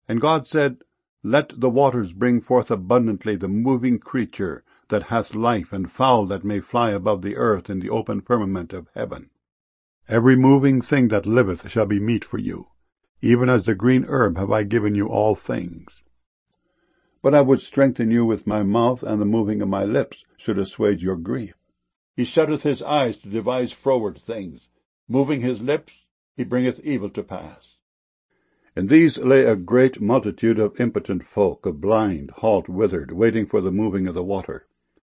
And God said, Let the waters bring forth abundantly the moving creature that hath life, and fowl that may fly above the earth in the open firmament of heaven. Every moving thing that liveth shall be meat for you. Even as the green herb have I given you all things. But I would strengthen you with my mouth, and the moving of my lips should assuage your grief. He shutteth his eyes to devise froward things. Moving his lips, he bringeth evil to pass. In these lay a great multitude of impotent folk, of blind, halt, withered, waiting for the moving of the water.